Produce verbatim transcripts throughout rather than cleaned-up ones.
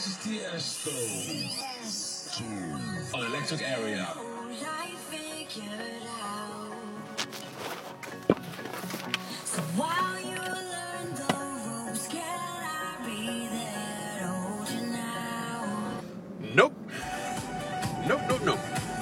Tiesto on Electric Area. So while you learn the ropes, can I be there to hold you now? Nope. Nope, nope, nope.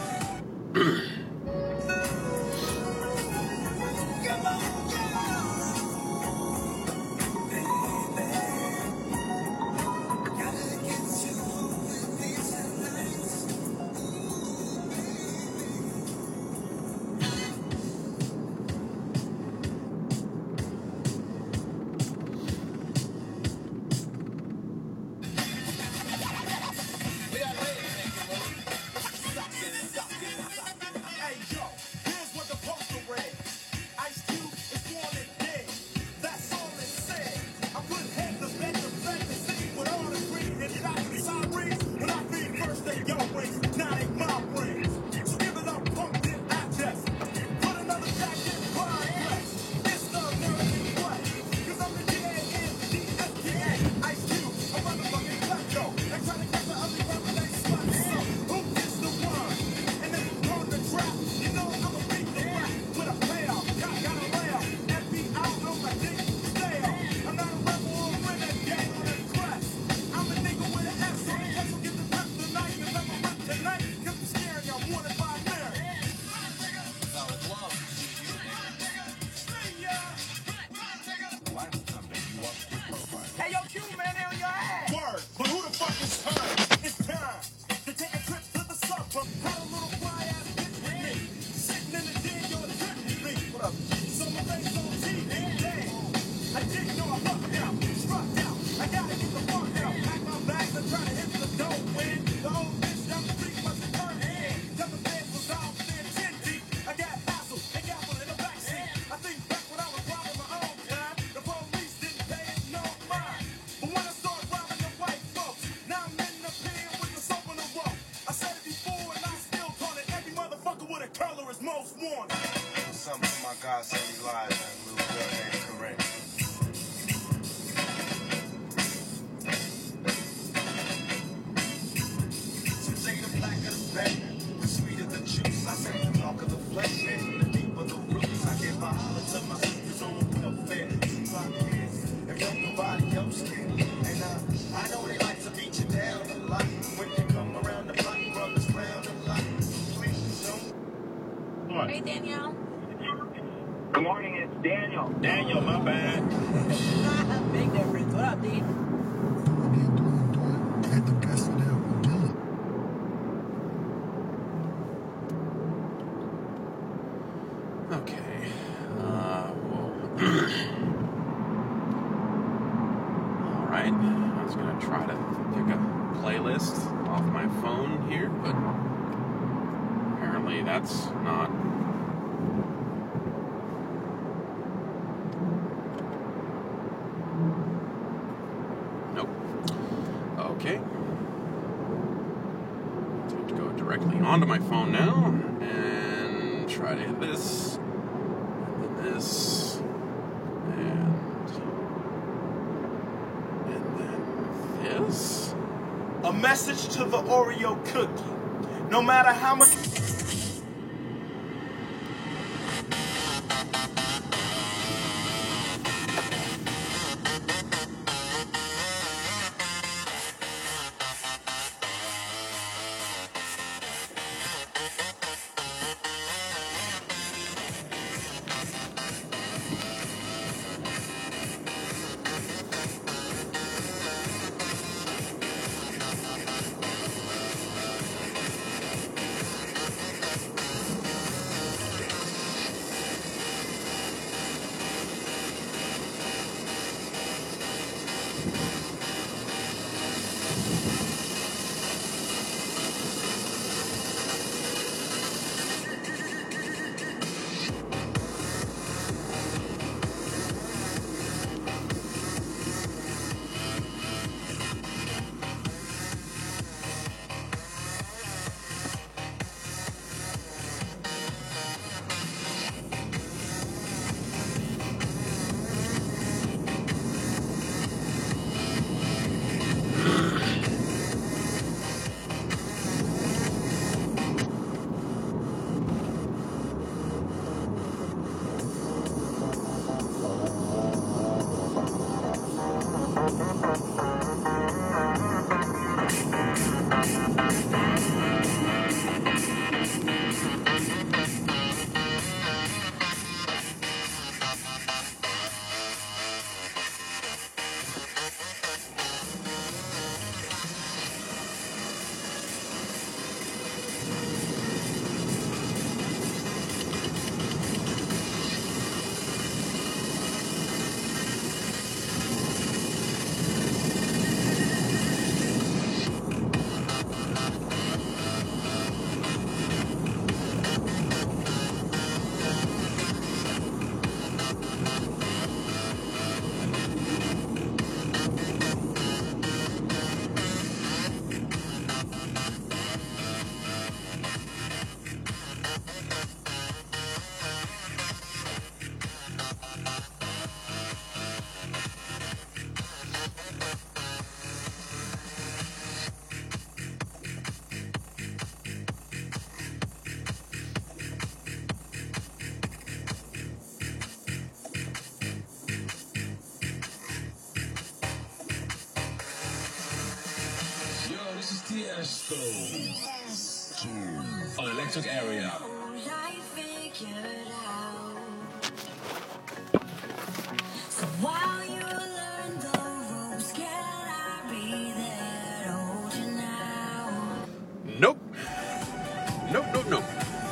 Something for my God said he lies, man. Little girl named Corinne. Since they the black of the bed, the sweet of the juice. I say the milk of the flesh, man. The deep of the roots. I give my holler to my sisters on the welfare. Two rock hands, if don't nobody else can. And uh, I know they like to beat you down a lot. When you come around the block, brothers round a lot. Please don't. Hey, Danielle. Good morning, it's Daniel. Daniel, my bad. Big difference. What up, D? Doing it, doing, doing. Had the best of that one done. Okay. Uh, well. All right. I was gonna try to pick a playlist off my phone here, but apparently that's not. Nope. Okay. Time to go directly onto my phone now and try to hit this, and then this, and and then this. A message to the Oreo cookie. No matter how much. Tiesto on Electric Area. I figured out. So while you learn the ropes, can I be there to hold you now? Nope. Nope, nope, nope.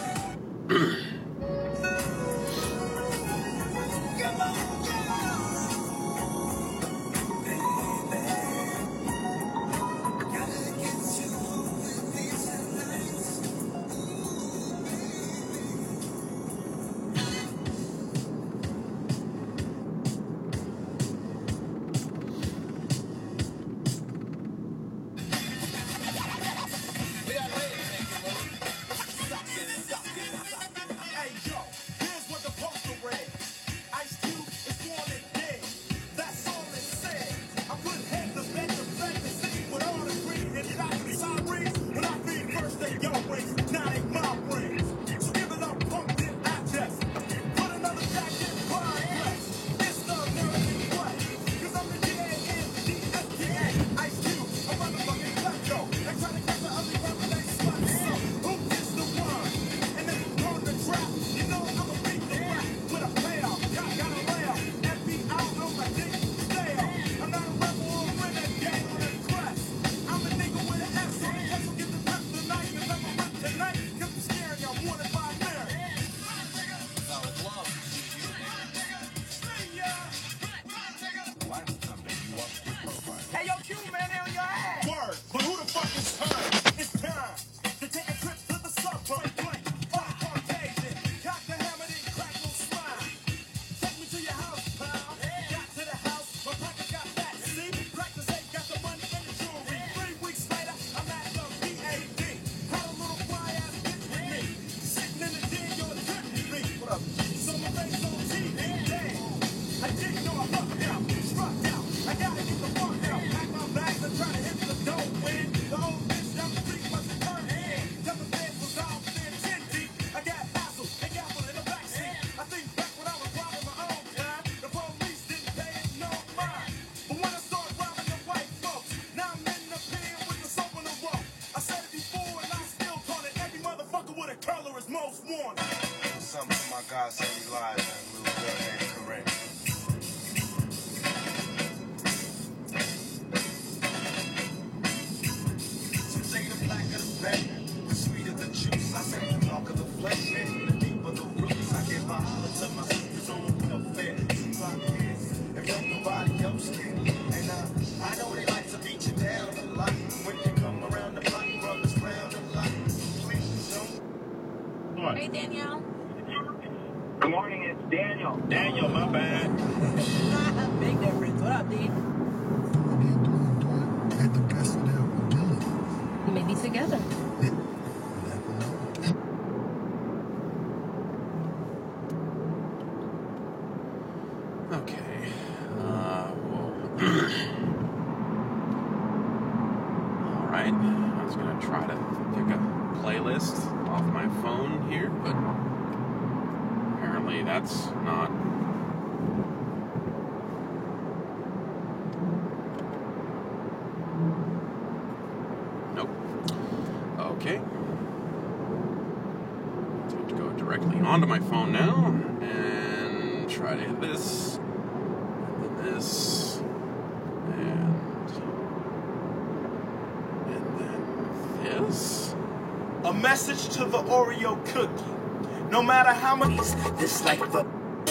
Hey, yo, here's what the poster read. Ice Cube is wanted dead. That's all it said. I put head to bed to bed to city with all the green and shots and sirens. When I feed first they your wings, now they my brains. So give it up, pump it, I just put another jack in progress. It's the American way. Cause I'm the D A N D S T A. Ice Cube, a motherfucking klepto. They try to catch the ugly brother, they slut. So who gets the one? And then on the trap, you know I'ma beat the rap with a pail. Got got a rail. F B I on my dick, stale. I'm not a rebel or a renegade on the crest. I'm a nigga with an S on the chest. So get the pep tonight, cause I'm a rip tonight. Cause I'm scaring y'all more than five minutes. Hey, yo, Q, man, they on your ass. Word, but who the fuck is her? It's time to take a trip to the suburbs. Blank, fuck Caucasian. Cock the hammer, then crack no slime. Take me to your house, pal. Got to the house, my pocket got fat. See, crack the safe, got the money and the jewelry. Three weeks later, I'm at the P A D. Had a little fly ass bitch with me. Sitting in the D, you're tripping me. What up? So my face on T V, damn. I didn't know I fucked out, struck out. I gotta get the fuck out. Pack my bags and try to hit the dough. Win. The old bitch down the street must have turned in. Tell the bed was all within ten deep. I got hassled, they got one in the backseat. I think back when I was robbing my own time, the police didn't pay it no mind. But when I started robbing the white folks, now I'm in the pen with the soap on the rope. I said it before and I still call it. Every motherfucker with a color is most wanted. Something for my God said he lied, man. Little girl named Corinne. Some say the blacker the better, the sweeter the juice. I say the darker the flesh, and the deeper the roots. I give a holler to my sisters on welfare. Rock hands, if don't nobody else can. And uh, I know they like to beat you down a lot. When you come around the block, brothers round a lot. Please don't. Hey, Danielle. Good morning, it's Daniel. Daniel, my bad. Big difference. What up, D? Doing it, doing, doing. Had the best of their ability. Maybe together. You never know. Okay. Uh, well. Alright. I was gonna try to pick a playlist off my phone here, but apparently that's not. Nope. Okay. So I have to go directly onto my phone now and try to hit this, and then this, and, and then this. A message to the Oreo cookie. No matter how much this like the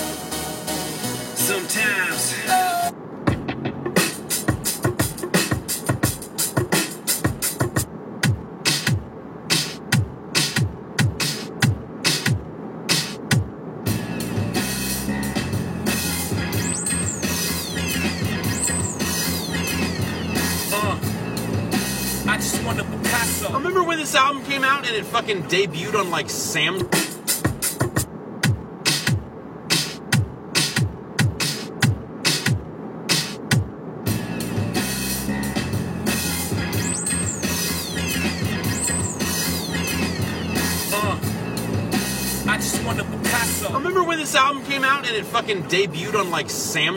sometimes. I just want a Picasso. Remember when this album came out and it fucking debuted on like Sam? I just want a Picasso. Remember when this album came out and it fucking debuted on like Sam?